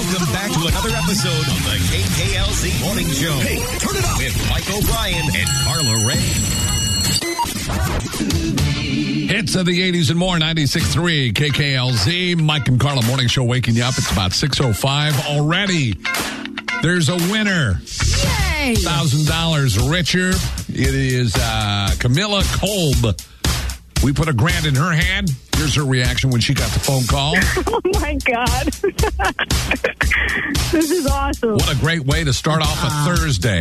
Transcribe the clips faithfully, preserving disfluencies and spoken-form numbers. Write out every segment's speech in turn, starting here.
Welcome back to another episode of the K K L Z Morning Show. Hey, turn it up with Mike O'Brien and Carla Ray. Hits of the eighties and more, ninety-six point three K K L Z. Mike and Carla Morning Show waking you up. It's about six oh five already. There's a winner. Yay! one thousand dollars richer. It is uh, Camilla Kolb. We put a grand in her hand. Here's her reaction when she got the phone call. Oh, my God. This is awesome. What a great way to start off a uh, Thursday.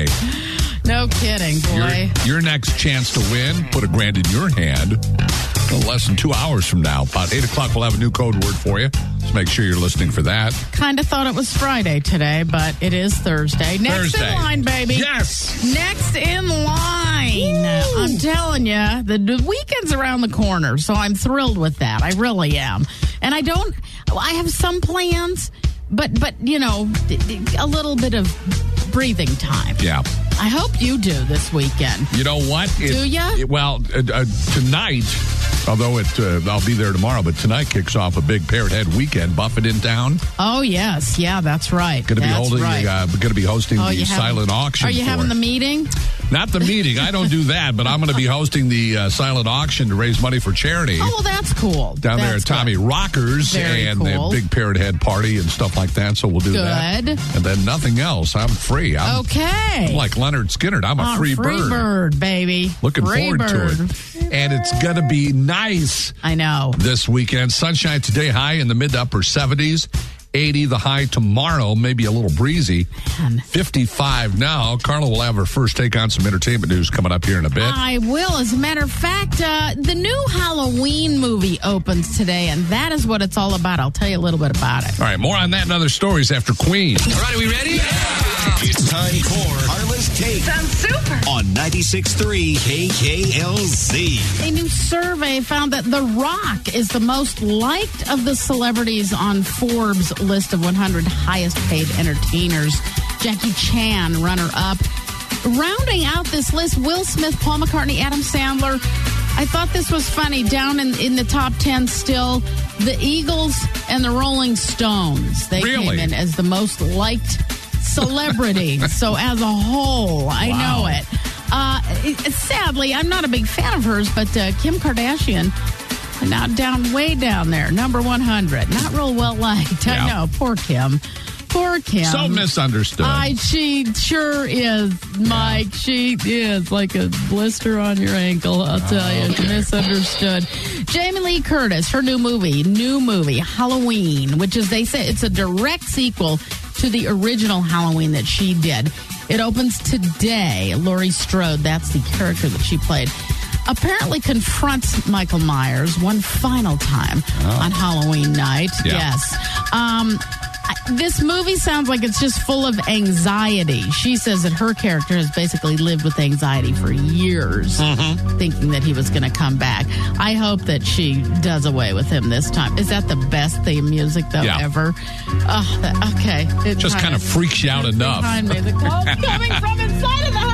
No kidding, boy. Your, your next chance to win, put a grand in your hand. Less than two hours from now. About eight o'clock, we'll have a new code word for you. So make sure you're listening for that. Kind of thought it was Friday today, but it is Thursday. Next Thursday. in line, baby. Yes. Next in line. Woo. I'm telling you, the, the weekend's around the corner, so I'm thrilled with that. I really am. And I don't, I have some plans, but, but you know, a little bit of breathing time. Yeah. I hope you do this weekend. You know what? It, do you? It, well, uh, uh, tonight, although it, uh, I'll be there tomorrow, but tonight kicks off a big Parrot Head weekend. Buffett in town. Oh, yes. Yeah, that's right. Going to be holding. Right. Uh, going to be hosting oh, the silent having, auction. Are you for, having the meeting? Not the meeting. I don't do that, but I'm going to be hosting the uh, silent auction to raise money for charity. Oh, well, that's cool. Down that's there at Tommy good. Rockers Very and cool. the big Parrot Head party and stuff like that. So we'll do good. that. And then nothing else. I'm free. I'm, okay. I'm like Leonard Skinner. I'm a oh, free, free bird. bird, baby. Looking free forward bird. to it. And it's going to be nice. I know. This weekend. Sunshine today, high in the mid to upper seventies. eighty the high tomorrow, maybe a little breezy. Man. fifty-five now. Carla will have her first take on some entertainment news coming up here in a bit. I will. As a matter of fact, uh, the new Halloween movie opens today, and that is what it's all about. I'll tell you a little bit about it. All right, more on that and other stories after Queen. All right, are we ready? Yeah. It's time for Carla's Take. Sounds super. On ninety-six point three K K L Z. A new survey found that The Rock is the most liked of the celebrities on Forbes' list of one hundred highest paid entertainers. Jackie Chan, runner-up. Rounding out this list, Will Smith, Paul McCartney, Adam Sandler. I thought this was funny. Down in, in the top ten still, the Eagles and the Rolling Stones. They really? came in as the most liked celebrities. So as a whole, I wow. know it. Uh, it. Sadly, I'm not a big fan of hers, but uh, Kim Kardashian, now down way down there, number one hundred. Not real well liked. Yeah. I know. Poor Kim. Poor Kim. So misunderstood. I, she sure is, Mike. Yeah. She is like a blister on your ankle, I'll tell oh, you. Okay. Misunderstood. Jamie Lee Curtis, her new movie, new movie, Halloween, which is, they say, it's a direct sequel to the original Halloween that she did. It opens today. Laurie Strode, that's the character that she played, apparently confronts Michael Myers one final time oh. on Halloween night. Yeah. Yes. Um... This movie sounds like it's just full of anxiety. She says that her character has basically lived with anxiety for years, mm-hmm. thinking that he was going to come back. I hope that she does away with him this time. Is that the best theme music, though, yeah. ever? Oh, that, okay. It just kind of freaks you out enough. Behind me. The call's coming from inside of the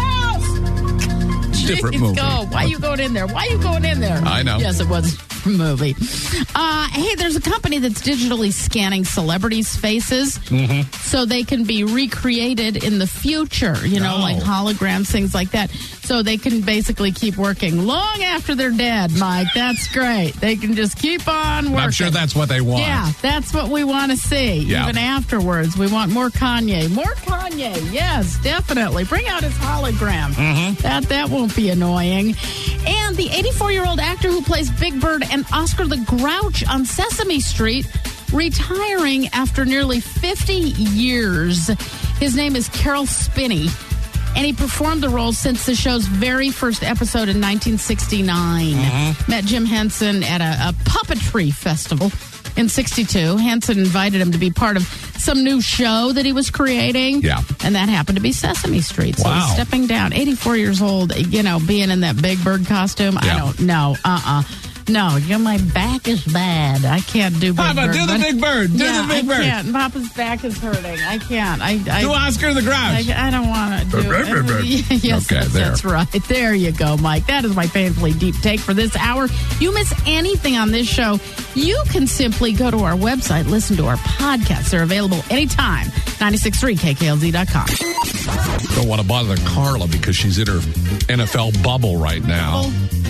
house. Different Jeez, movie. Go. Why are you going in there? Why are you going in there? I know. Yes, it was a movie. Uh, hey, there's a company that's digitally scanning celebrities' faces mm-hmm. so they can be recreated in the future, you know, oh. like holograms, things like that. So they can basically keep working long after they're dead, Mike. That's great. They can just keep on working. I'm sure that's what they want. Yeah, that's what we want to see. Yeah. Even afterwards, we want more Kanye. More Kanye. Yes, definitely. Bring out his hologram. Mm-hmm. That that won't be annoying. And the eighty-four-year-old actor who plays Big Bird and Oscar the Grouch on Sesame Street, retiring after nearly fifty years. His name is Carol Spinney, and he performed the role since the show's very first episode in nineteen sixty-nine. Mm-hmm. Met Jim Henson at a, a puppetry festival in sixty-two. Henson invited him to be part of some new show that he was creating. Yeah. And that happened to be Sesame Street. So wow. he's stepping down. eighty-four years old, you know, being in that Big Bird costume. Yeah. I don't know. Uh-uh. No, you know, my back is bad. I can't do Big Papa, Bird. do the but- Big Bird. Do yeah, the Big I Bird. can't. Papa's back is hurting. I can't. I, I Do Oscar the Grouch. I, I don't want to do it. Yes, Okay, that's, there. that's right. There you go, Mike. That is my painfully deep take for this hour. You miss anything on this show, you can simply go to our website, listen to our podcasts. They're available anytime. ninety-six point three K K L Z dot com. Don't want to bother Carla because she's in her N F L bubble right now.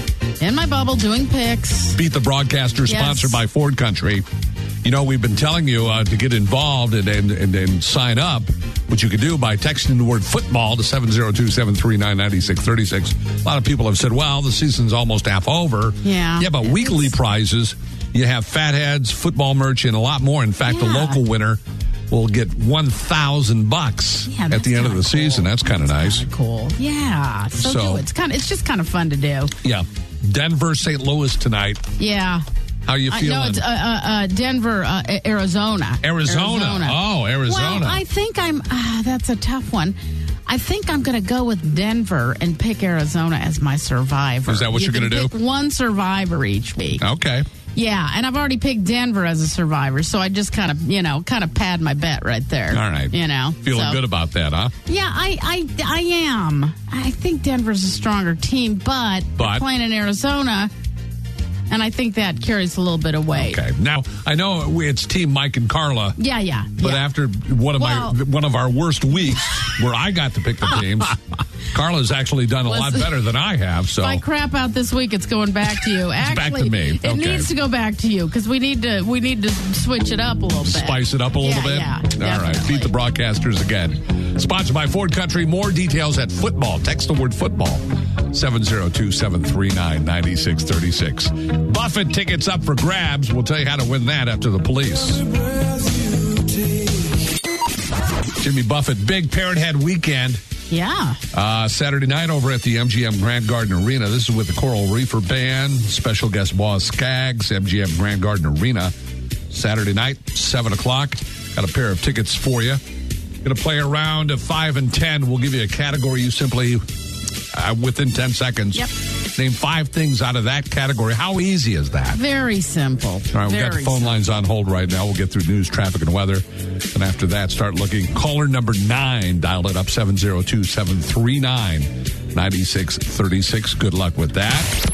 In my bubble, doing picks. Beat the Broadcaster, Yes. sponsored by Ford Country. You know, we've been telling you uh, to get involved and, and, and, and sign up, which you can do by texting the word football to seven zero two, seven three nine, nine six three six. A lot of people have said, well, the season's almost half over. Yeah. Yeah, but weekly prizes, you have fatheads, football merch, and a lot more. In fact, the Yeah. local winner will get one thousand bucks Yeah, at that's the end of kinda the season. cool. That's kind of nice. Kinda cool. Yeah. So, So- do it. it's kind of it's just kind of fun to do. Yeah. Denver, Saint Louis tonight. Yeah. How you I feeling? know it's uh, uh, uh, Denver, uh, Arizona. Arizona. Oh, Arizona. Well, I think I'm. Uh, that's a tough one. I think I'm going to go with Denver and pick Arizona as my survivor. Is that what You you're can gonna do? pick one survivor each week. Okay. Yeah, and I've already picked Denver as a survivor, so I just kind of, you know, kind of pad my bet right there. All right. You know, Feeling so- good about that, huh? Yeah, I, I, I am. I think Denver's a stronger team, but, But? they're playing in Arizona, and I think that carries a little bit of weight. Okay. Now, I know it's Team Mike and Carla, Yeah, yeah. but yeah. after one of Well- my one of our worst weeks where I got to pick the teams, Carla's actually done a lot Listen, better than I have. So If I crap out this week, it's going back to you. back Actually, to me. It Okay. needs to go back to you because we need to we need to switch it up a little bit. spice it up a little Yeah, bit. yeah, All right. definitely. Beat the Broadcasters again. Sponsored by Ford Country. More details at football. Text the word football. seven zero two, seven three nine, nine six three six. Buffett tickets up for grabs. We'll tell you how to win that after the police. Jimmy Buffett, big Parrot Head weekend. Yeah. Uh, Saturday night over at the M G M Grand Garden Arena. This is with the Coral Reefer Band. Special guest Boss Skaggs, M G M Grand Garden Arena. Saturday night, seven o'clock. Got a pair of tickets for you. Going to play a round of five and ten. We'll give you a category. You simply, uh, within ten seconds, Yep. name five things out of that category. How easy is that? Very simple. All right, we've got the Very phone simple. lines on hold right now. We'll get through news, traffic, and weather. And after that, start looking. Caller number nine, dial it up, seven zero two, seven three nine, nine six three six. Good luck with that.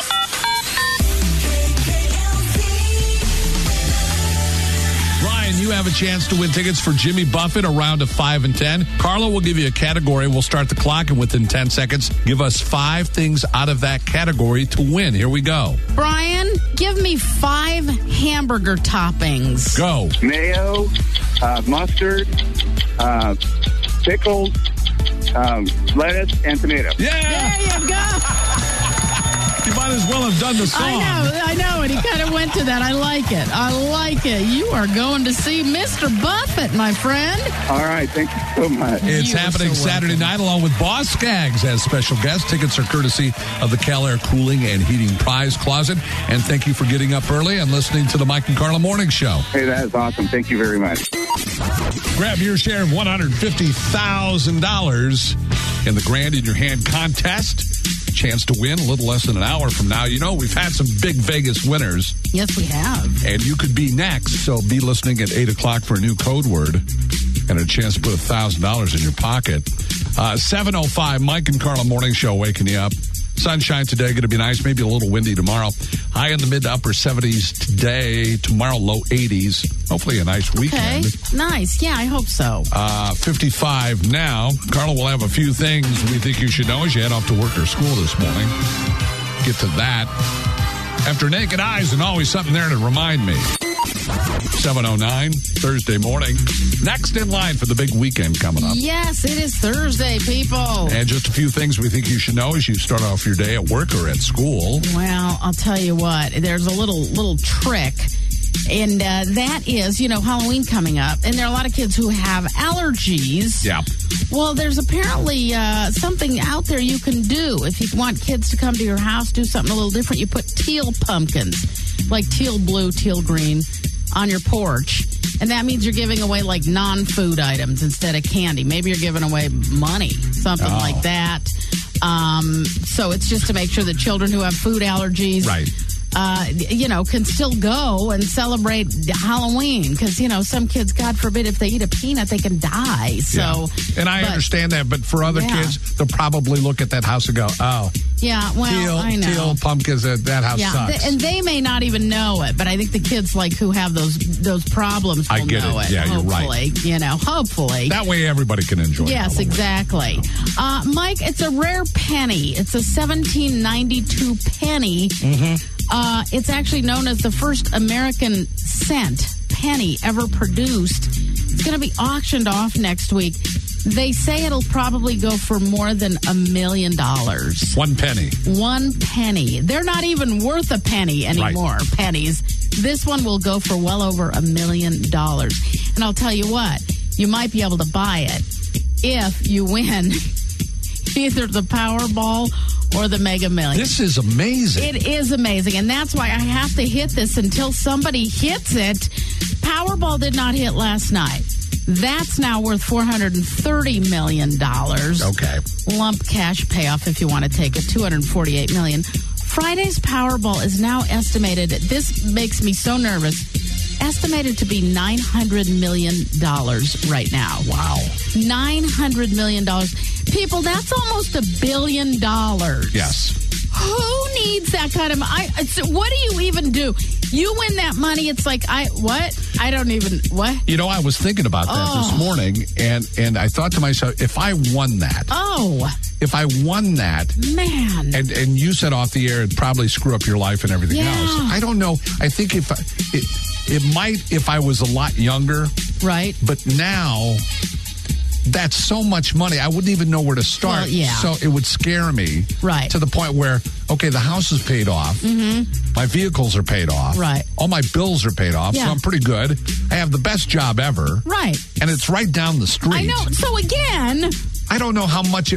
Ryan, you have a chance to win tickets for Jimmy Buffett, a round of five and ten. Carla will give you a category. We'll start the clock, and within ten seconds, give us five things out of that category to win. Here we go. Brian, give me five hamburger toppings. Go. Mayo, uh, mustard, uh, pickles, um, lettuce, and tomato. Yeah! There you go. You might as well have done the song. I know, I know, and he kind of went to that. I like it. I like it. You are going to see Mister Buffett, my friend. All right, thank you so much. It's You are happening so Saturday night along with Boss Skaggs as special guest. Tickets are courtesy of the Cal Air Cooling and Heating Prize Closet. And thank you for getting up early and listening to the Mike and Carla Morning Show. Hey, that is awesome. Thank you very much. Grab your share of one hundred fifty thousand dollars in the Grand in Your Hand contest. Chance to win a little less than an hour from now. You know, we've had some big Vegas winners, Yes, we have. and you could be next. So be listening at eight o'clock for a new code word and a chance to put one thousand dollars in your pocket. Uh, seven oh five, Mike and Carla Morning Show waking you up. Sunshine today, going to be nice. Maybe a little windy tomorrow. High in the mid to upper seventies today. Tomorrow, low eighties. Hopefully a nice Okay, weekend. nice. Yeah, I hope so. Uh, fifty-five now. Carla will have a few things we think you should know as you head off to work or school this morning. Get to that. After Naked Eyes, and always something there to remind me. seven oh nine, Thursday morning. Next in line for the big weekend coming up. Yes, it is Thursday, people. And just a few things we think you should know as you start off your day at work or at school. Well, I'll tell you what. There's a little little trick, and uh, that is, you know, Halloween coming up, and there are a lot of kids who have allergies. Yeah. Well, there's apparently uh, something out there you can do if you want kids to come to your house. Do something a little different. You put teal pumpkins, like teal blue, teal green, on your porch. And that means you're giving away like non-food items instead of candy. Maybe you're giving away money, something Oh. like that. Um, so it's just to make sure that children who have food allergies Right. uh, you know, can still go and celebrate Halloween because, you know, some kids, God forbid, if they eat a peanut, they can die. So, yeah. And I but, understand that, but for other yeah. kids, they'll probably look at that house and go, oh, yeah, well, teal, I know. teal pumpkins, that, that house yeah, sucks. th- and they may not even know it, but I think the kids like who have those those problems will I get know it. it. Yeah, you're hopefully, right. You know, hopefully. That way everybody can enjoy it. Yes, Halloween. exactly. Uh, Mike, it's a rare penny. It's a seventeen ninety-two penny. Mm-hmm. Uh, it's actually known as the first American cent penny ever produced. It's going to be auctioned off next week. They say it'll probably go for more than a million dollars. One penny. One penny. They're not even worth a penny anymore, right. Pennies. This one will go for well over a million dollars. And I'll tell you what, you might be able to buy it if you win either the Powerball or the Mega Millions. This is amazing. It is amazing. And that's why I have to hit this until somebody hits it. Powerball did not hit last night. That's now worth four hundred thirty million dollars. Okay. Lump cash payoff if you want to take it, two hundred forty-eight million dollars. Friday's Powerball is now estimated, this makes me so nervous, estimated to be nine hundred million dollars right now. Wow. nine hundred million dollars. People, that's almost a billion dollars. Yes. Who needs that kind of money? What do you even do? You win that money, it's like, I what? I don't even, what? You know, I was thinking about that oh. this morning, and, and I thought to myself, if I won that. Oh. If I won that. Man. And and you said off the air, it'd probably screw up your life and everything yeah. else. I don't know. I think if I, it, it might if I was a lot younger. Right. But now, that's so much money. I wouldn't even know where to start. Well, yeah. So it would scare me. Right. To the point where, okay, the house is paid off. Mm-hmm. My vehicles are paid off. Right. All my bills are paid off. Yeah. So I'm pretty good. I have the best job ever. Right. And it's right down the street. I know. So again, I don't know how much it.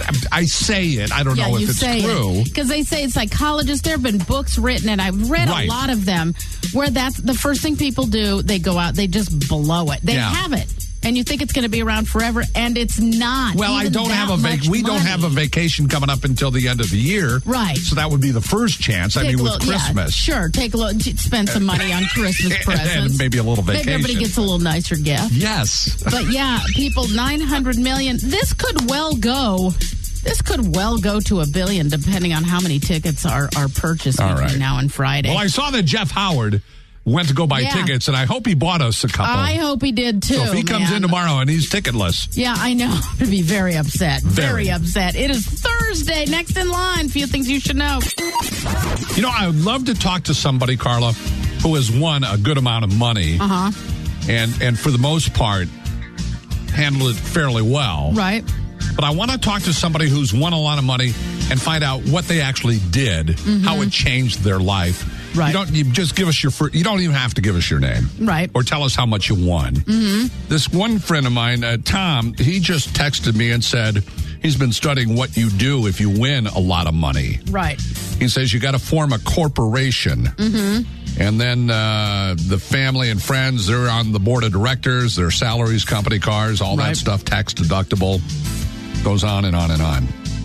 I say it. I don't yeah, know if you it's say true. Because they say psychologists. There have been books written, and I've read Right. a lot of them where that's the first thing people do. They go out, they just blow it. They Yeah. have it, and you think it's going to be around forever, and it's not. Well, I even don't that have a vac- much we don't money. have a vacation coming up until the end of the year, Right. So that would be the first chance. I Take mean, a with little- yeah, Christmas, sure. Take a little, spend some money on Christmas presents, and maybe a little vacation. Maybe everybody gets a little nicer gift. Yes, But yeah, people, nine hundred million. This could well go. This could well go to a billion, depending on how many tickets are are purchased All between right. now and Friday. Well, I saw that Jeff Howard went to go buy Yeah. tickets, and I hope he bought us a couple. I hope he did too. so if he comes man. in tomorrow and he's ticketless, Yeah, I know. I'd be very upset. Very. Very upset. It is Thursday. Next in line. Few things you should know. you know, I would love to talk to somebody, Carla, who has won a good amount of money, Uh huh. and and for the most part, handled it fairly well. Right. But I want to talk to somebody who's won a lot of money and find out what they actually did, Mm-hmm. how it changed their life. Right. You don't you just give us your fir- you don't even have to give us your name. Right. Or tell us how much you won. Mm-hmm. This one friend of mine, uh, Tom, he just texted me and said he's been studying what you do if you win a lot of money. Right. He says you got to form a corporation. Mm-hmm. And then uh, the family and friends, they're on the board of directors, their salaries, company cars, all Right. that stuff, tax deductible, goes on and on and on.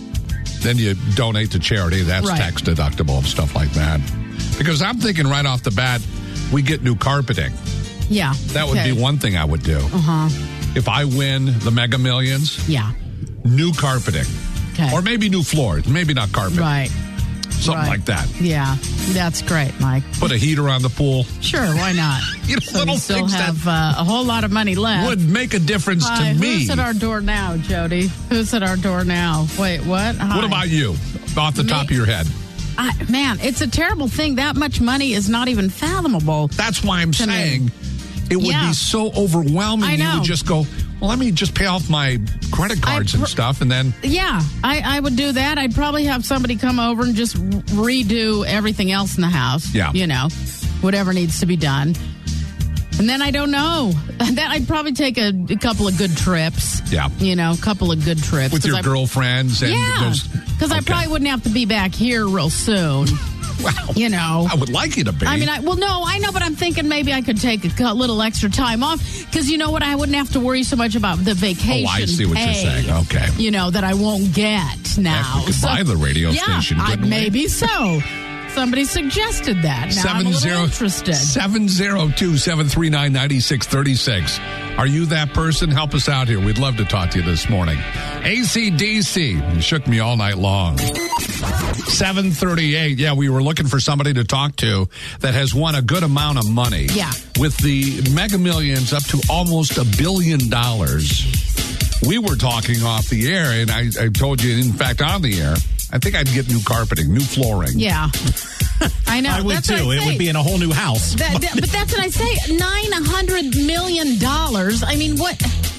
Then you donate to charity, that's Right. tax deductible and stuff like that. Because I'm thinking right off the bat, we get new carpeting. Yeah. That would Okay. be one thing I would do. Uh-huh. If I win the Mega Millions, Yeah. new carpeting. Okay. Or maybe new floors, maybe not carpet. Right. Something Right. like that. Yeah. That's great, Mike. Put a heater on the pool. Sure. Why not? You know, So little we still things that- have uh, a whole lot of money left. would make a difference Hi, to me. Who's at our door now, Jody? Who's at our door now? Wait, what? Hi. What about you? Off the Me? top of your head. I, man, it's a terrible thing. That much money is not even fathomable. That's why I'm To me. saying it would Yeah. be so overwhelming. I You know. would just go, well, let me just pay off my credit cards and pr- stuff, and then Yeah, I, I would do that. I'd probably have somebody come over and just redo everything else in the house. Yeah. You know, whatever needs to be done. And then I don't know. Then I'd probably take a, a couple of good trips. Yeah. You know, a couple of good trips. with 'Cause your I, girlfriends and Yeah. those. Because I Okay. probably wouldn't have to be back here real soon. Well, You know. I would like you to be. I mean, I, well, no, I know, but I'm thinking maybe I could take a cu- little extra time off because you know what? I wouldn't have to worry so much about the vacation. Oh, I see what you're pay, saying. Okay. You know, that I won't get now. Heck, we could buy the radio yeah, station, I, couldn't we? maybe so. somebody suggested that. Now I'm a little interested. seven oh two, seven three nine, nine six three six. Are you that person? Help us out here. We'd love to talk to you this morning. A C D C. You shook me all night long. seven thirty-eight. Yeah, we were looking for somebody to talk to that has won a good amount of money. Yeah. With the Mega Millions up to almost a billion dollars. We were talking off the air, and I, I told you, in fact, on the air, I think I'd get new carpeting, new flooring. Yeah. I know. I would that's too. What I it say. would be in a whole new house. That, that, but that's what I say. nine hundred million dollars. I mean, what?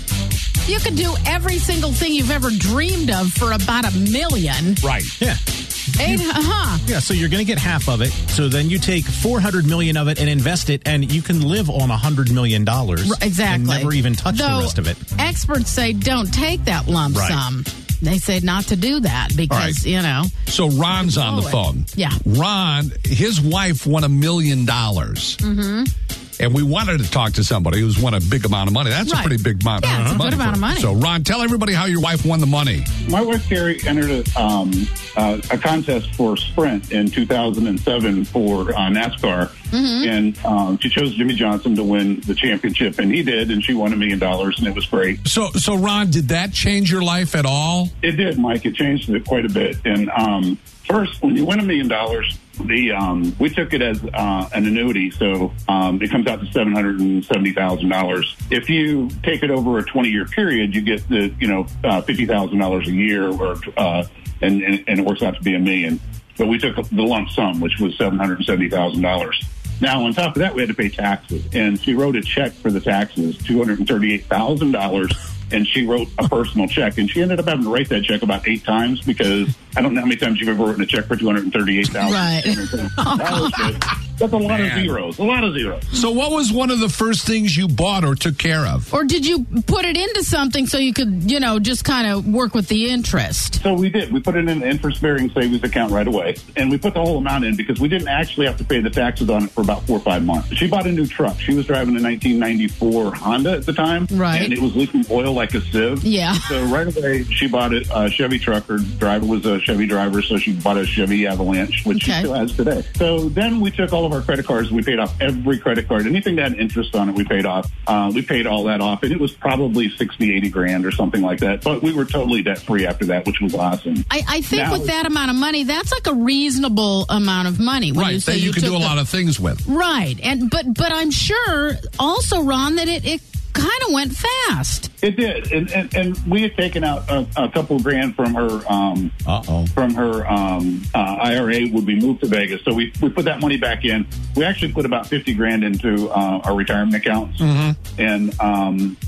You could do every single thing you've ever dreamed of for about a million. Right. Yeah. Eight, uh-huh. Yeah, so you're going to get half of it. So then you take four hundred million dollars of it and invest it, and you can live on one hundred million dollars. R- exactly. And never even touch Though the rest of it. Experts say don't take that lump Right. sum. They say not to do that because, right. you know. So Ron's on the blow it. phone. Yeah. Ron, his wife won a million dollars. Mm-hmm. And we wanted to talk to somebody who's won a big amount of money. That's Right. a pretty big amount, Yeah, it's a of money. good amount of for- money. So, Ron, tell everybody how your wife won the money. My wife Carrie entered a, um, uh, a contest for Sprint in two thousand seven for uh, NASCAR, and um, she chose Jimmy Johnson to win the championship, and he did, and she won a million dollars, and it was great. So, so Ron, did that change your life at all? It did, Mike. It changed it quite a bit. And um, first, when you win a million dollars, the um, we took it as uh, an annuity, so um, it comes out to seven hundred and seventy thousand dollars. If you take it over a twenty-year period, you get the you know uh, fifty thousand dollars a year, or uh, and, and and it works out to be a million. But we took the lump sum, which was seven hundred and seventy thousand dollars. Now, on top of that, we had to pay taxes, and she wrote a check for the taxes, two hundred and thirty-eight thousand dollars. And she wrote a personal check, and she ended up having to write that check about eight times because I don't know how many times you've ever written a check for two hundred and thirty-eight thousand dollars. Right. That's a lot Man. of zeros. A lot of zeros. So, what was one of the first things you bought or took care of? Or did you put it into something so you could, you know, just kind of work with the interest? So we did. We put it in an interest-bearing savings account right away, and we put the whole amount in because we didn't actually have to pay the taxes on it for about four or five months. She bought a new truck. She was driving a nineteen ninety-four Honda at the time, Right. and it was leaking oil like a sieve. Yeah. So right away, she bought a uh, Chevy truck. Her driver was a Chevy driver, so she bought a Chevy Avalanche, which Okay. she still has today. So then we took all of our credit cards. We paid off every credit card. Anything that had interest on it, we paid off. Uh, we paid all that off, and it was probably sixty, eighty grand or something like that. But we were totally debt-free after that, which was awesome. I, I think Now- with that amount of money, that's like a reasonable amount of money. When Right, you say that you, can took do a the- lot of things with. Right, and but but I'm sure also, Ron, that it, it kind of went fast. It did, and, and, and we had taken out a, a couple grand from her um, Uh-oh. from her um, uh, I R A when we moved to Vegas. So we we put that money back in. We actually put about fifty grand into uh, our retirement accounts, and um,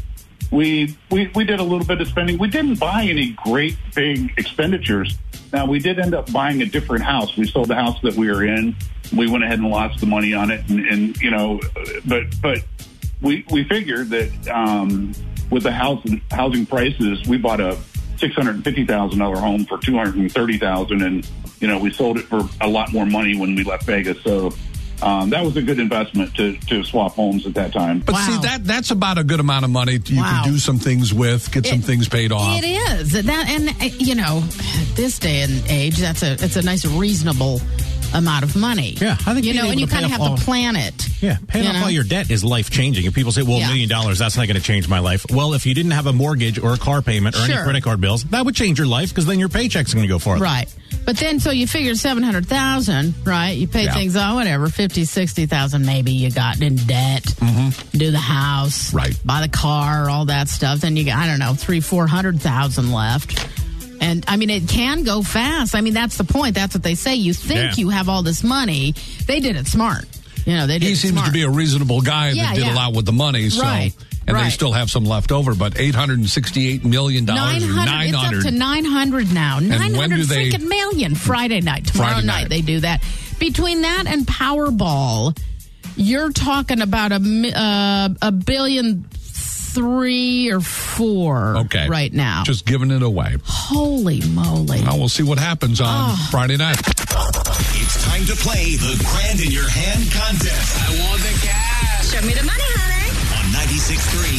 we we we did a little bit of spending. We didn't buy any great big expenditures. Now we did end up buying a different house. We sold the house that we were in. We went ahead and lost the money on it, and, and you know, but but. We we figured that um, with the house housing prices, we bought a six hundred and fifty thousand dollar home for two hundred and thirty thousand, and you know we sold it for a lot more money when we left Vegas. So um, that was a good investment to to swap homes at that time. But Wow. see, that that's about a good amount of money you Wow. can do some things with, get some It- things paid off. It is that, and uh, you know, at this day and age, that's a it's a nice reasonable amount of money. Yeah, I think you being know, able and you to pay kind of off have all- to plan it. Yeah, paying You off know? all your debt is life-changing. And people say, well, a Yeah. million dollars, that's not going to change my life. Well, if you didn't have a mortgage or a car payment or Sure. any credit card bills, that would change your life because then your paycheck's going to go farther. Right. But then, so you figure seven hundred thousand, right? You pay Yeah. things on whatever, fifty, sixty thousand maybe you got in debt, do the house, Right. buy the car, all that stuff. Then you got, I don't know, three, four hundred thousand left. And I mean, it can go fast. I mean, that's the point. That's what they say. You think Yeah. you have all this money. They did it smart. You know, they did He it seems smart. to be a reasonable guy Yeah, that did yeah. a lot with the money. So, Right, and they right. still have some left over, but eight hundred sixty-eight million dollars, nine hundred. nine It's up hundred. to nine hundred now. when Nine do hundred they- freaking million. Friday night. Tomorrow Friday night. night. they do that. Between that and Powerball, you're talking about a mi- uh, a billion three or four. Okay. right now. Just giving it away. Holy moly! Well, we'll see what happens on Oh. Friday night. It's time to play the Grand in Your Hand contest. I want the cash. Show me the money, honey. On ninety-six point three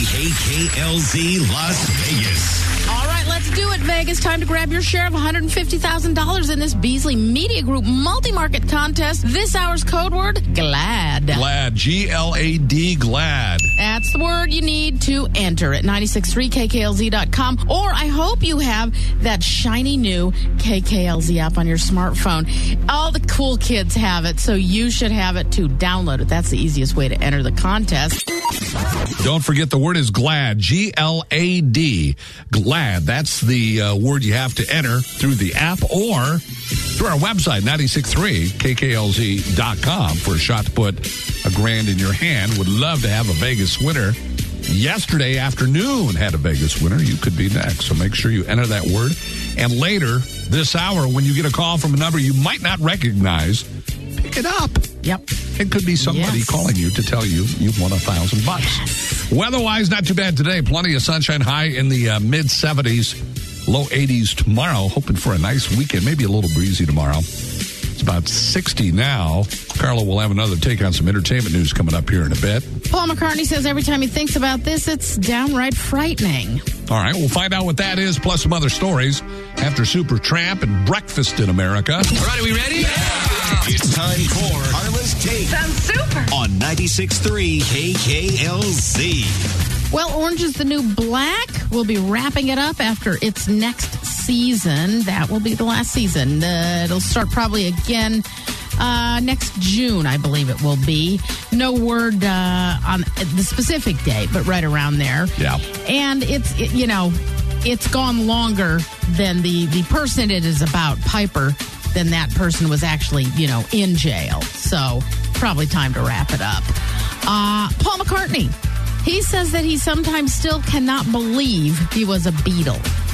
K K L Z Las Vegas. All right, let's do it, Vegas. Time to grab your share of one hundred fifty thousand dollars in this Beasley Media Group multi-market contest. This hour's code word, GLAD. Glad. G L A D, glad. That's the word you need to enter at nine six three K K L Z dot com. Or I hope you have that shiny new K K L Z app on your smartphone. All the cool kids have it, so you should have it too. Download it. That's the easiest way to enter the contest. Don't forget the word is glad. G L A D. Glad. That's the uh, word you have to enter through the app or through our website, nine six three K K L Z dot com, for a shot to put a grand in your hand. Would love to have a Vegas winner. Yesterday afternoon had a Vegas winner. You could be next. So make sure you enter that word. And later this hour, when you get a call from a number you might not recognize, pick it up. Yep. It could be somebody Yes. calling you to tell you you've won a thousand bucks. Yes. Weather-wise, not too bad today. Plenty of sunshine, high in the uh, mid seventies, low eighties tomorrow. Hoping for a nice weekend, maybe a little breezy tomorrow. It's about sixty now. Carla will have another take on some entertainment news coming up here in a bit. Paul McCartney says every time he thinks about this, it's downright frightening. All right, we'll find out what that is, plus some other stories after Supertramp and Breakfast in America. All right, are we ready? Yeah! It's time for Carla's Take. Sounds super. On ninety-six point three K K L Z. Well, Orange is the New Black. We'll be wrapping it up after its next season. That will be the last season. Uh, it'll start probably again uh, next June, I believe it will be. No word uh, on the specific date, but right around there. Yeah. And it's, it, you know, it's gone longer than the, the person it is about, Piper, than that person was actually, you know, in jail. So probably time to wrap it up. Uh, Paul McCartney. He says that he sometimes still cannot believe he was a Beatle.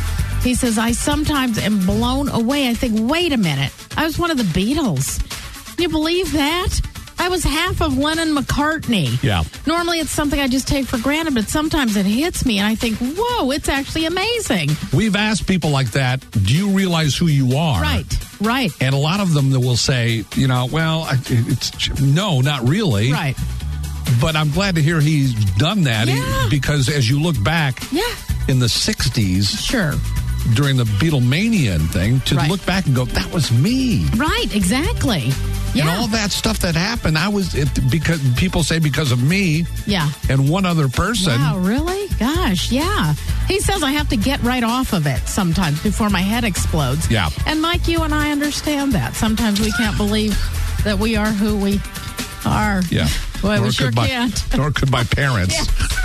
He says, I sometimes am blown away. I think, wait a minute. I was one of the Beatles. Can you believe that? I was half of Lennon McCartney. Yeah. Normally it's something I just take for granted, but sometimes it hits me and I think, whoa, it's actually amazing. We've asked people like that, do you realize who you are? Right, right. And a lot of them that will say, you know, well, I- it's no, not really. Right. But I'm glad to hear he's done that Yeah. because as you look back Yeah. in the sixties, Sure. during the Beatlemania thing, to Right. look back and go, that was me. Right, exactly. Yeah. And all that stuff that happened, I was, it, because people say because of me Yeah. and one other person. Wow, really? Gosh, yeah. He says I have to get right off of it sometimes before my head explodes. Yeah. And Mike, you and I understand that. Sometimes we can't believe that we are who we are. Yeah. Boy, Nor we sure could my, can't. Nor could my parents.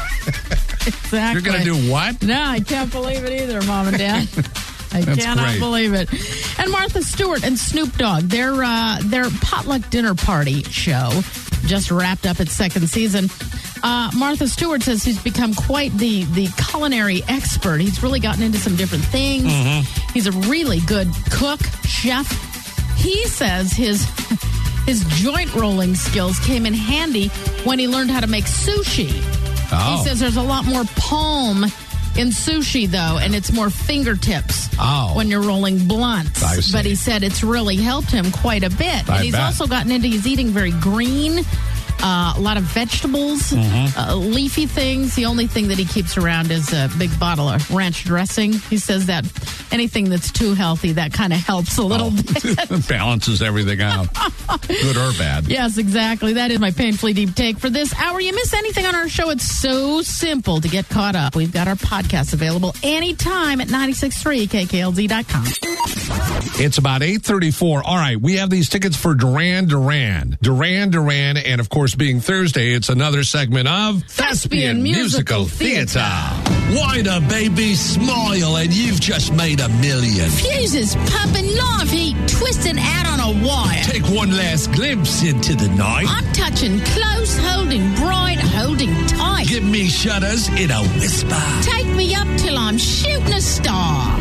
Exactly. You're going to do what? No, I can't believe it either, Mom and Dad. I That's cannot great. believe it. And Martha Stewart and Snoop Dogg, their uh, their potluck dinner party show just wrapped up its second season. Uh, Martha Stewart says he's become quite the, the culinary expert. He's really gotten into some different things. Mm-hmm. He's a really good cook, chef. He says his his joint rolling skills came in handy when he learned how to make sushi. Oh. He says there's a lot more palm in sushi, though, and it's more fingertips Oh. when you're rolling blunts. I see. But he said it's really helped him quite a bit. I and he's bet. also gotten into, he's eating very green, uh, a lot of vegetables, Mm-hmm. uh, leafy things. The only thing that he keeps around is a big bottle of ranch dressing. He says that anything that's too healthy, that kind of helps a little bit. Balances everything out, good or bad. Yes, exactly. That is my painfully deep take for this hour. You miss anything on our show, it's so simple to get caught up. We've got our podcast available anytime at nine six three K K L Z dot com. It's about eight thirty-four. All right, we have these tickets for Duran Duran. Duran Duran, and of course, being Thursday, it's another segment of Thespian Musical Theater. Why the baby smile and you've just made a million? Fuses pumping, live heat, twisting out on a wire. Take one last glimpse into the night. I'm touching close, holding bright, holding tight. Give me shudders in a whisper. Take me up till I'm shooting a star.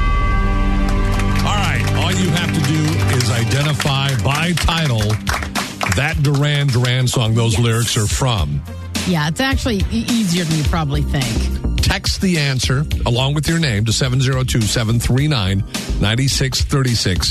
All right, all you have to do is identify by title that Duran Duran song those Yes. lyrics are from. Yeah, it's actually e- easier than you probably think. Text the answer along with your name to seven zero two, seven three nine, nine six three six.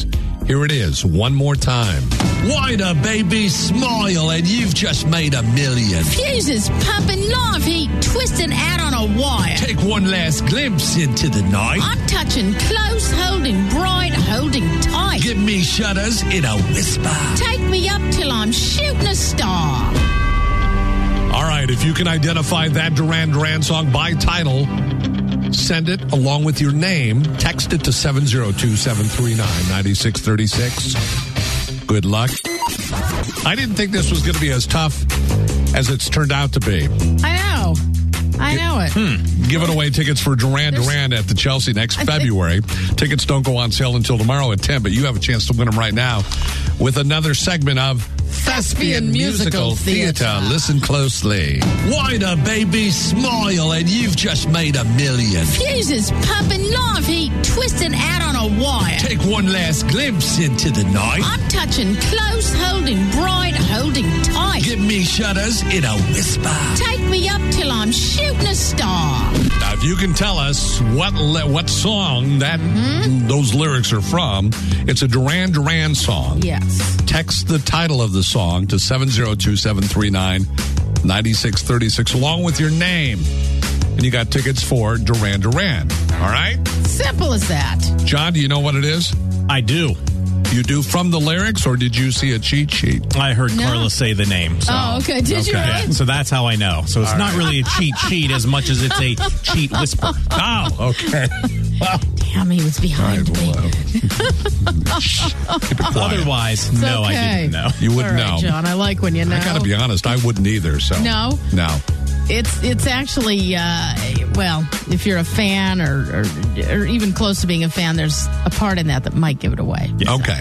Here it is, one more time. Why the baby smile and you've just made a million? Fuses pumping, live heat twisting out on a wire. Take one last glimpse into the night. I'm touching close, holding bright, holding tight. Give me shudders in a whisper. Take me up till I'm shooting a star. All right, if you can identify that Duran Duran song by title, send it along with your name. Text it to seven zero two, seven three nine, nine six three six. Good luck. I didn't think this was going to be as tough as it's turned out to be. I know. I know it. Hmm. Giving away tickets for Duran There's- Duran at the Chelsea next February. Tickets don't go on sale until tomorrow at ten, but you have a chance to win them right now with another segment of Thespian Musical Theater. Listen closely. Why the baby smile and you've just made a million? Fuses pumping, live heat twisting out on a wire. Take one last glimpse into the night. I'm touching close, holding bright, holding tight. Give me shudders in a whisper. Take me up till I'm shooting a star. Now, if you can tell us what le- what song that those lyrics are from, it's a Duran Duran song. Yes. Text the title of the song to seven zero two, seven three nine, nine six three six along with your name. And you got tickets for Duran Duran. All right? Simple as that. John, do you know what it is? I do. You do from the lyrics, or did you see a cheat sheet? I heard No. Carla say the name. So. Oh, okay. Did you Okay. really? Yeah, so that's how I know. So it's All not right. really a cheat sheet as much as it's a cheat whisper. Oh, okay. Well, Damn, he was all behind right, me. well, shh, keep it quiet. Otherwise, It's no, I okay. didn't know. You All wouldn't right, know. John. I like when you know. I got to be honest, I wouldn't either. So No? no. It's it's actually uh, well, if you're a fan or, or or even close to being a fan, there's a part in that that might give it away. Okay.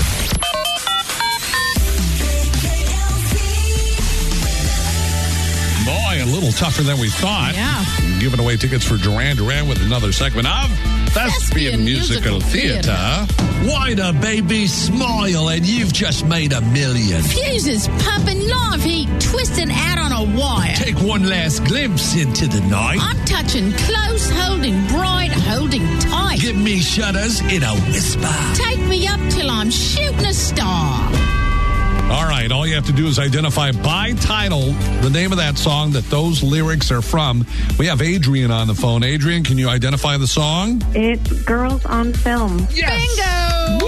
Boy, a little tougher than we thought. Yeah. Giving away tickets for Duran Duran with another segment of Thespian Thespian Musical, Musical Theater. Why the baby smile and you've just made a million? Fuses pumping, live heat twisting out on a wire. Take one last glimpse into the night. I'm touching close, holding bright, holding tight. Give me shudders in a whisper. Take me up till I'm shooting a star. All right, all you have to do is identify by title the name of that song that those lyrics are from. We have Adrian on the phone. Adrian, can you identify the song? It's Girls on Film. Bingo!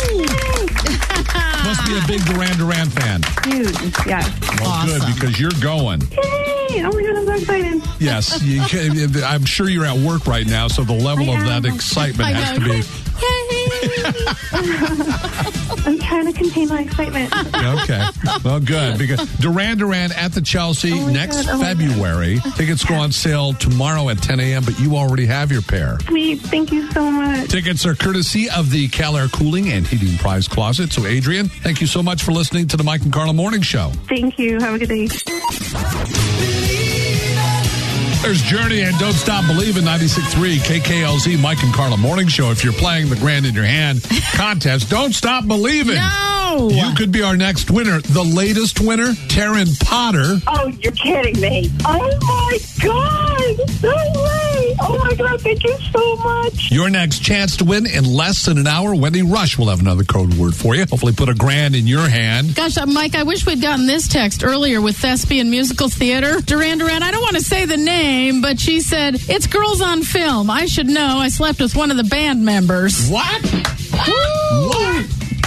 Must be a big Duran Duran fan. Huge. Yes. Well, Awesome. good, because you're going. Yay! Oh my God, I'm so excited. Yes, you can, I'm sure you're at work right now, so the level I of that am. excitement I has know. to be... I'm trying to contain my excitement. Okay. Well, good. Because Duran Duran at the Chelsea Oh my next God, oh my February. Tickets go on sale tomorrow at ten a.m., but you already have your pair. Sweet. Thank you so much. Tickets are courtesy of the Cal Air Cooling and Heating Prize Closet. So, Adrian, thank you so much for listening to the Mike and Carla Morning Show. Thank you. Have a good day. There's Journey and Don't Stop Believing, ninety-six point three K K L Z Mike and Carla Morning Show. If you're playing the Grand in Your Hand contest, don't stop believing. No! You could be our next winner. The latest winner, Taryn Potter. Oh, you're kidding me. Oh my God. No way. Oh my God. Thank you so much. Your next chance to win in less than an hour. Wendy Rush will have another code word for you. Hopefully put a grand in your hand. Gosh, uh, Mike, I wish we'd gotten this text earlier with Thespian Musical Theater. Duran Duran, I don't want to say the name, but she said, it's Girls on Film. I should know. I slept with one of the band members. What? What?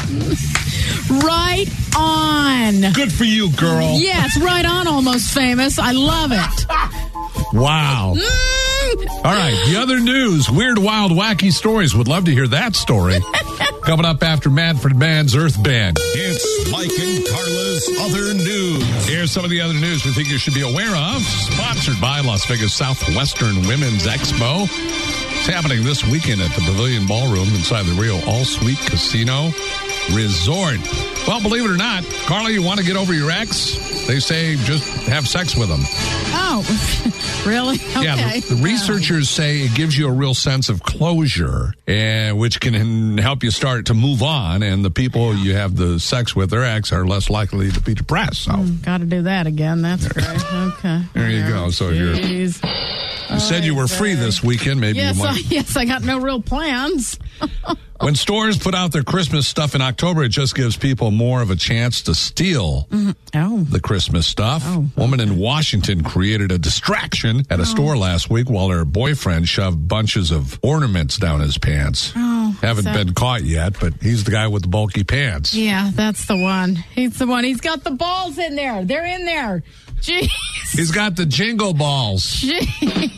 Right on. Good for you, girl. Yes, right on, Almost Famous. I love it. Wow. Mm. All right, the other news. Weird, wild, wacky stories. Would love to hear that story. Coming up after Manfred Mann's Earth Band. It's Mike and Carla's Other News. Here's some of the other news we think you should be aware of. Sponsored by Las Vegas Southwestern Women's Expo. It's happening this weekend at the Pavilion Ballroom inside the Rio All Suite Casino Resort. Well, believe it or not, Carla, you want to get over your ex? They say just have sex with them. Oh, really? Okay. Yeah, the, the researchers say it gives you a real sense of closure, and which can help you start to move on. And the people you have the sex with, their ex, are less likely to be depressed. So Got to do that again. That's great. Okay. there you go. So if you're Jeez. You said you were free this weekend. Maybe Yes, you I, might. yes, I got no real plans. When stores put out their Christmas stuff in October, it just gives people more of a chance to steal Oh. the Christmas stuff. Oh, Woman in Washington created a distraction at a store last week while her boyfriend shoved bunches of ornaments down his pants. Oh, Haven't so- been caught yet, but he's the guy with the bulky pants. Yeah, that's the one. He's the one. He's got the balls in there. They're in there. Jeez. He's got the jingle balls. Jeez.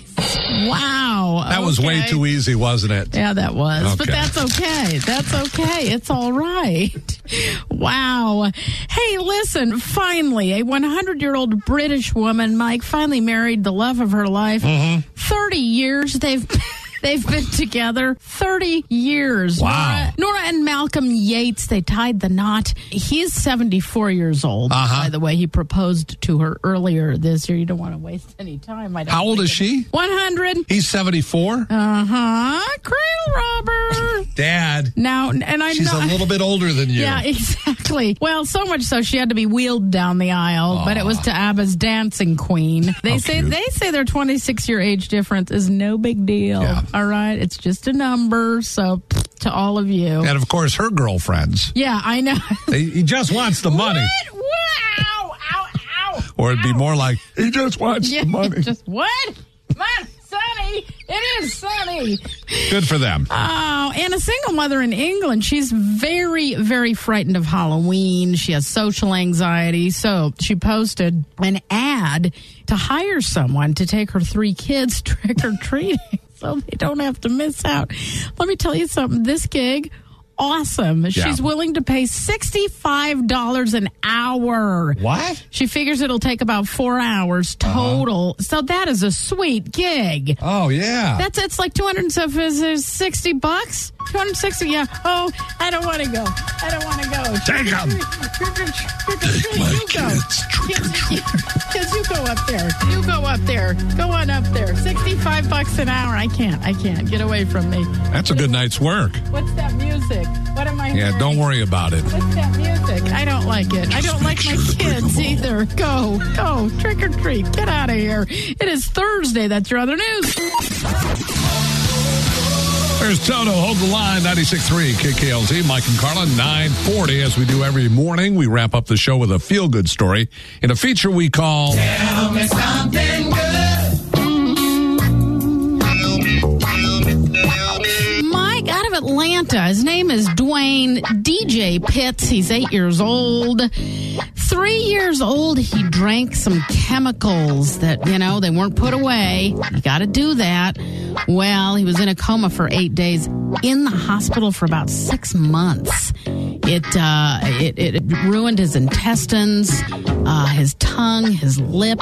Wow. That was way Okay. too easy, wasn't it? Yeah, that was. But Okay. that's okay. That's okay. It's all right. Wow. Hey, listen, finally, a one hundred year old British woman, Mike, finally married the love of her life. Mm-hmm. thirty years they've. They've been together thirty years. Wow. Nora, Nora and Malcolm Yates, they tied the knot. He's seventy-four years old, Uh-huh. by the way. He proposed to her earlier this year. You don't want to waste any time. I don't How old think is it- she? one hundred. He's seventy-four. Uh-huh. Cradle robber. Dad, Now, and I'm she's not... a little bit older than you. Yeah, exactly. Well, so much so she had to be wheeled down the aisle, but it was to ABBA's Dancing Queen. They How say cute. they say their twenty-six year age difference is no big deal. Yeah. All right, it's just a number. So to all of you, And of course, her girlfriends. yeah, I know. He he just wants the money. What? Wow! Ow! Ow! Or it'd be Ow. more like, he just wants Yeah, the money. just what? Come on, Sonny. It is Sonny. Good for them. Oh, and a single mother in England. She's very, very frightened of Halloween. She has social anxiety. So she posted an ad to hire someone to take her three kids trick or treating so they don't have to miss out. Let me tell you something. This gig, awesome. She's willing to pay sixty-five dollars an hour. What? She figures it'll take about four hours total. So that is a sweet gig. Oh, yeah. That's it's like two hundred sixty bucks. two hundred sixty. Yeah. Oh, I don't want to go. I don't want to go. Take 'em. Take my you go. kids trick or Kids, kids, you go up there. You go up there. Go on up there. Sixty-five bucks an hour. I can't. I can't. Get away from me. That's a good night's work. What's that music? What am I Yeah, hearing? don't worry about it. What's that music? I don't like it. I don't like my kids either. Go, go, trick or treat. Get out of here. It is Thursday. That's your other news. There's Toto. Hold the line. ninety-six point three K K L Z. Mike and Carla, nine forty. As we do every morning, we wrap up the show with a feel-good story in a feature we call... Tell me something good. Mike out of Atlanta. His name is Dwayne D J Pitts. He's eight years old. Three years old, he drank some chemicals that, you know, they weren't put away. You got to do that. Well, he was in a coma for eight days, in the hospital for about six months. It uh, it, it ruined his intestines, uh, his tongue, his lip.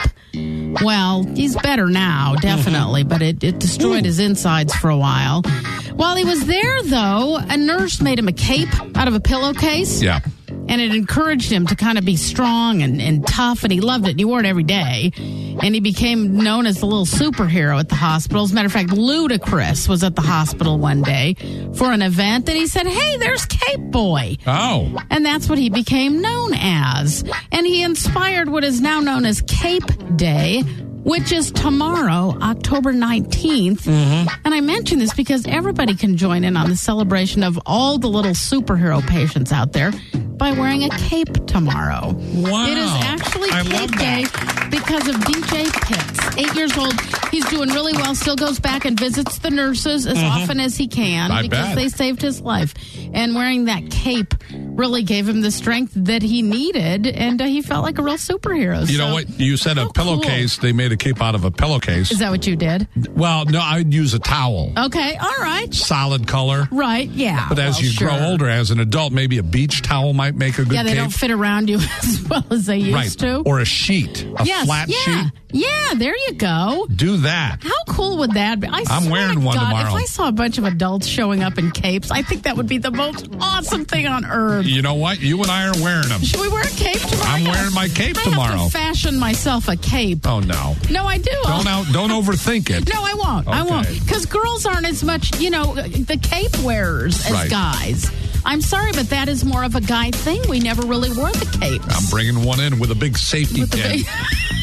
Well, he's better now, definitely, but it, it destroyed his insides for a while. While he was there, though, a nurse made him a cape out of a pillowcase. Yeah. And it encouraged him to kind of be strong and, and tough, and he loved it. He wore it every day. And he became known as the little superhero at the hospital. As a matter of fact, Ludacris was at the hospital one day for an event, and he said, "Hey, there's Cape Boy." Oh. And that's what he became known as. And he inspired what is now known as Cape Day, which is tomorrow, October nineteenth. Mm-hmm. And I mention this because everybody can join in on the celebration of all the little superhero patients out there by wearing a cape tomorrow. Wow. It is actually I Cape love Day that. because of D J Pitts. Eight years old. He's doing really well. Still goes back and visits the nurses as Mm-hmm. often as he can I because bet. they saved his life. And wearing that cape really gave him the strength that he needed, and uh, he felt like a real superhero. You So- know what? You said a How cool. pillowcase. They made a cape out of a pillowcase. Is that what you did? Well, no, I'd use a towel. Okay, all right. Solid color. Right, yeah. But as well, you sure. grow older, as an adult, maybe a beach towel might make a good Yeah, they cape. don't fit around you as well as they used right. to. Or a sheet. A yes, flat yeah. sheet. Yeah, there you go. Do that. How cool would that be? I I'm swear wearing to one God, tomorrow. If I saw a bunch of adults showing up in capes, I think that would be the most awesome thing on earth. You know what? You and I are wearing them. Should we wear a cape tomorrow? I'm I gotta- wearing my cape I tomorrow. have to fashion myself a cape. Oh, no. No, I do. Don't out, don't overthink it. No, I won't. I Okay. won't. Because girls aren't as much, you know, the cape wearers as Right. guys. I'm sorry, but that is more of a guy thing. We never really wore the capes. I'm bringing one in with a big safety With the pin. big-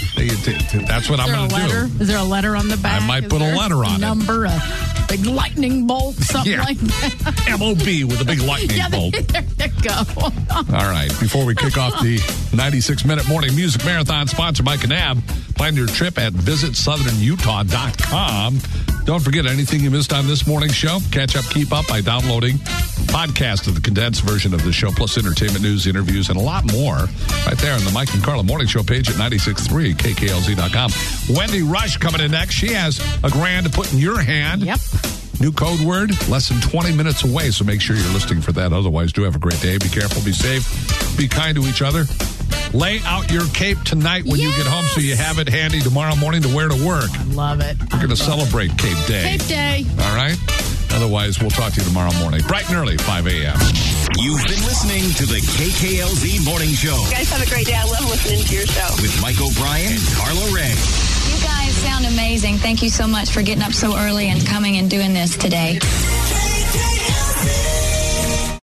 That's what I'm going to do. Is there a letter on the back? I might Is put a there letter on number, it. a big lightning bolt, something Yeah. like that. M O B with a big lightning yeah, bolt. There you go. All right. Before we kick off the ninety-six minute morning music marathon sponsored by Canab, plan your trip at visit southern utah dot com. Don't forget anything you missed on this morning's show. Catch up, keep up by downloading podcast of the condensed version of the show, plus entertainment news, interviews, and a lot more right there on the Mike and Carla Morning Show page at ninety-six point three K K L Z dot com. Wendy Rush coming in next. She has a grand to put in your hand. Yep. New code word, less than twenty minutes away, so make sure you're listening for that. Otherwise, do have a great day. Be careful, be safe, be kind to each other. Lay out your cape tonight when Yes! you get home so you have it handy tomorrow morning to wear to work. I love it. We're going to celebrate Cape Day. Cape Day. All right? Otherwise, we'll talk to you tomorrow morning, bright and early, five a.m. You've been listening to the K K L Z Morning Show You guys have a great day. I love listening to your show. with Mike O'Brien and Carla Ray. You guys sound amazing. Thank you so much for getting up so early and coming and doing this today.